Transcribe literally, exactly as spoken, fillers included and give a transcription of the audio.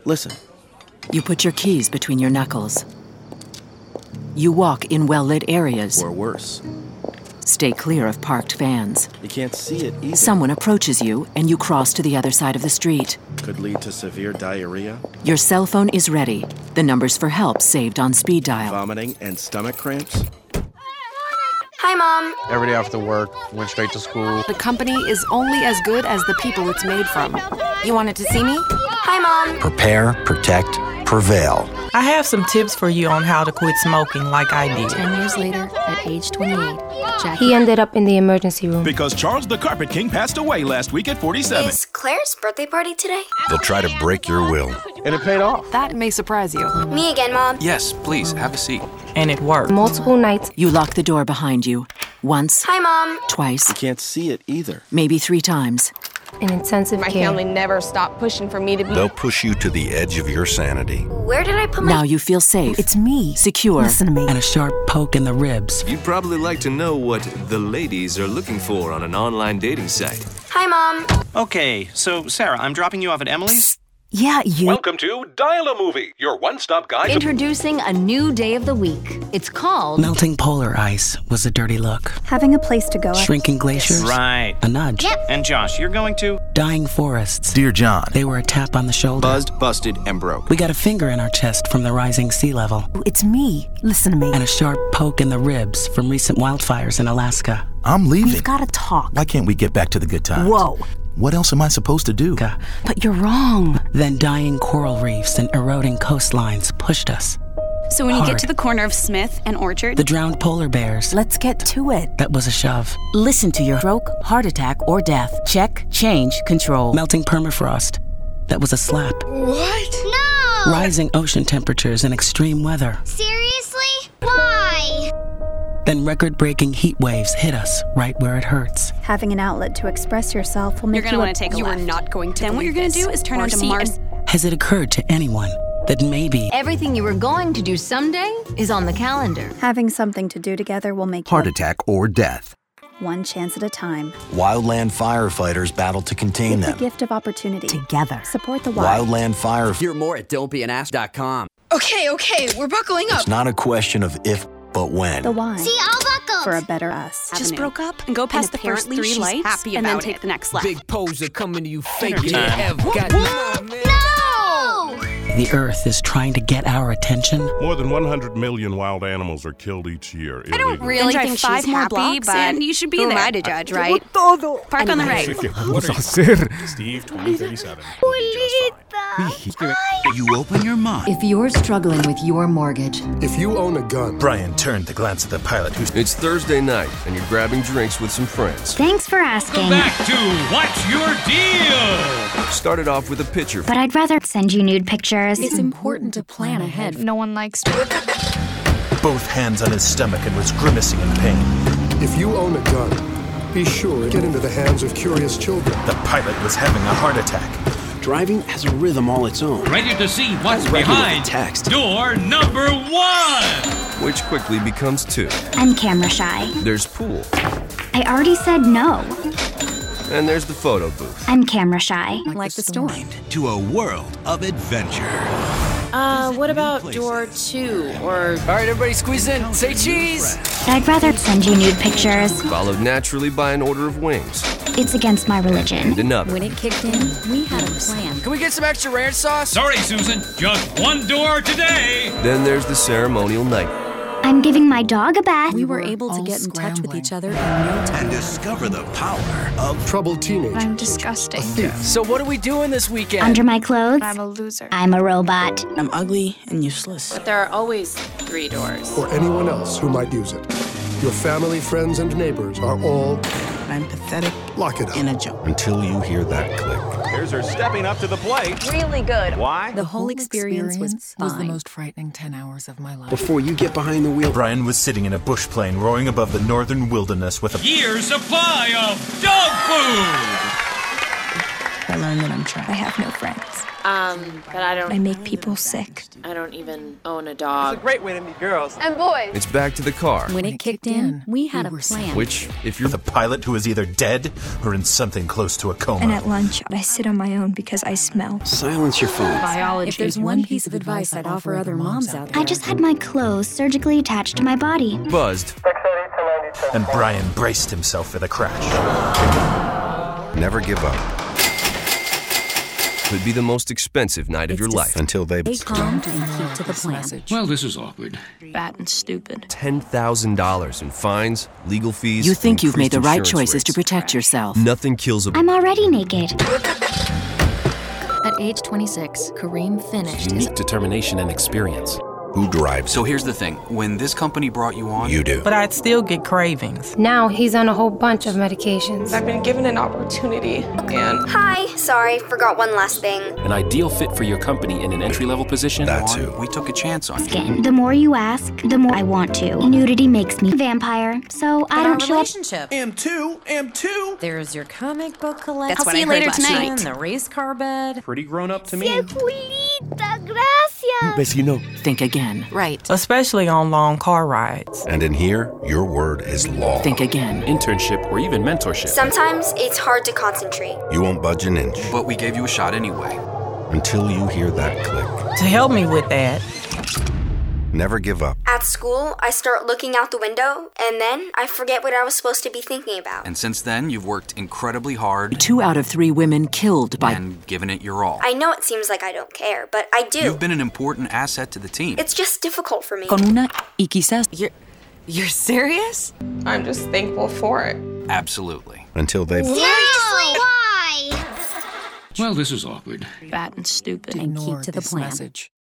Listen. You put your keys between your knuckles. You walk in well-lit areas. Or worse. Stay clear of parked vans. You can't see it either. Someone approaches you, and you cross to the other side of the street. Could lead to severe diarrhea. Your cell phone is ready. The numbers for help saved on speed dial. Vomiting and stomach cramps. Hi, Mom. Every day after work, went straight to school. The company is only as good as the people it's made from. You wanted to see me? Hi, Mom. Prepare, protect, prevail. I have some tips for you on how to quit smoking like I did. Ten years later, at age twenty-eight, Jackie... He ended up in the emergency room. Because Charles the Carpet King passed away last week at forty-seven. Is Claire's birthday party today? They'll try to break your will. And it paid off. That may surprise you. Me again, Mom. Yes, please, have a seat. And it worked. Multiple nights. You lock the door behind you. Once. Hi, Mom. Twice. You can't see it either. Maybe three times. In intensive My care. family never stopped pushing for me to be... They'll push you to the edge of your sanity. Where did I put my... Now you feel safe. It's me. Secure. Listen to me. And a sharp poke in the ribs. You'd probably like to know what the ladies are looking for on an online dating site. Hi, Mom. Okay, so Sarah, I'm dropping you off at Emily's. Yeah, you... Welcome to Dial a Movie, your one-stop guide. Introducing a new day of the week. It's called... Melting polar ice was a dirty look. Having a place to go. Shrinking glaciers. Right. A nudge. Yep. And Josh, you're going to... Dying forests. Dear John. They were a tap on the shoulder. Buzzed, busted, and broke. We got a finger in our chest from the rising sea level. It's me. Listen to me. And a sharp poke in the ribs from recent wildfires in Alaska. I'm leaving. We've got to talk. Why can't we get back to the good times? Whoa. What else am I supposed to do? But you're wrong. Then dying coral reefs and eroding coastlines pushed us. So when Hard. you get to the corner of Smith and Orchard... The drowned polar bears. Let's get to it. That was a shove. Listen to your stroke, heart attack, or death. Check, change, control. Melting permafrost. That was a slap. What? No! Rising ocean temperatures and extreme weather. Seriously? Why? Then record-breaking heat waves hit us right where it hurts. Having an outlet to express yourself will make you're gonna you want to take a You left. are not going to Then what you're going to do is turn onto Mars. Has it occurred to anyone that maybe... Everything you were going to do someday is on the calendar. Having something to do together will make Heart you attack or death. one chance at a time. Wildland firefighters battle to contain Give them. the gift of opportunity. Together. Support the wild. Wildland Fire. Hear more at don't be an ass dot com. Okay, okay, we're buckling up. It's not a question of if, but when. The why. See, I'll buckle. For a better us. Just broke up and go past and the first three she's lights happy and then about take it. the next left. Big poser coming to you fake Energy it. time. Have got No! The Earth is trying to get our attention. More than one hundred million wild animals are killed each year. I don't really Then think drive five she's more happy, blocks but and you should be who there. am I to judge, right? Park on the right. Steve, twenty thirty-seven. You open your mind. If you're struggling with your mortgage, If you own a gun... Brian turned to glance at the pilot who's... It's Thursday night, and you're grabbing drinks with some friends. Thanks for asking. Back to What's Your Deal? Started off with a picture. But I'd rather send you nude pictures. it's important to plan ahead. No one likes both hands on his stomach and was grimacing in pain. If you own a gun, be sure to get into the hands of curious children. The pilot was having a heart attack. Driving has a rhythm all its own. Ready to see what's behind text. door number one. Which quickly becomes two. I'm camera shy. There's pool. I already said no. And there's the photo booth. I'm camera shy. Like, like the storm. To a world of adventure. Uh, what about door two, or... All right, everybody squeeze in. Say cheese. But I'd rather send you nude pictures. Followed naturally by an order of wings. It's against my religion. And another. When it kicked in, we had a plan. Can we get some extra ranch sauce? Sorry, Susan. Just one door today. Then there's the ceremonial night. I'm giving my dog a bath. We were able to get in touch with each other in no time. And discover the power of troubled teenagers. I'm disgusting. So what are we doing this weekend? Under my clothes, I'm a loser. I'm a robot. I'm ugly and useless. But there are always three doors. Or anyone else who might use it. Your family, friends, and neighbors are all... I'm pathetic Lock it up. and a joke. Until you hear that click. Here's her stepping up to the plate. Really good. Why? The whole experience, was fine. was the most frightening ten hours of my life. Before you get behind the wheel... Brian was sitting in a bush plane roaring above the northern wilderness with a... Year's supply of dog food. I learned that I'm trapped. I have no friends. Um, but I don't... I make people sick. I don't even own a dog. It's a great way to meet girls. And boys. It's back to the car. When it kicked in, we had a plan. Which, if you're the pilot who is either dead or in something close to a coma. And at lunch, I sit on my own because I smell. Silence your phone. Biology. If there's one piece of advice I'd offer other moms out there. I just had my clothes surgically attached to my body. Buzzed. And Brian braced himself for the crash. Never give up. Could be the most expensive night of your life. Until they... Stay calm and keep to the plan. Well, this is awkward. Fat and stupid. ten thousand dollars in fines, legal fees. You think you've made the right increased choices insurance to protect yourself. rates. Nothing kills a... I'm already naked. At age twenty-six, Kareem finished. Unique determination and experience. Who drives? So here's the thing. When this company brought you on... You do. But I'd still get cravings. Now he's on a whole bunch of medications. I've been given an opportunity, and... Hi, sorry, forgot one last thing. An ideal fit for your company in an entry-level position? That's who. We took a chance on you. Skin. The more you ask, the more I want to. Nudity makes me a vampire, so I don't show relationship. up. M two, M two. There's your comic book collection. That's I'll what see I you heard later last tonight. night. The race car bed. Pretty grown up to me. Julita, gracias. Vecino. Think again. Right. Especially on long car rides. And in here, your word is law. Think again. Internship or even mentorship. Sometimes it's hard to concentrate. You won't budge an inch. But we gave you a shot anyway. Until you hear that click. To help me with that. Never give up. At school, I start looking out the window, and then I forget what I was supposed to be thinking about. And since then, you've worked incredibly hard. Two out of three women killed by... And given it your all. I know it seems like I don't care, but I do. You've been an important asset to the team. It's just difficult for me. Con una y quizás... You're, you're serious? I'm just thankful for it. Absolutely. Until they... Seriously? Why? Well, this is awkward. Fat and stupid. And keep to the plan. Message.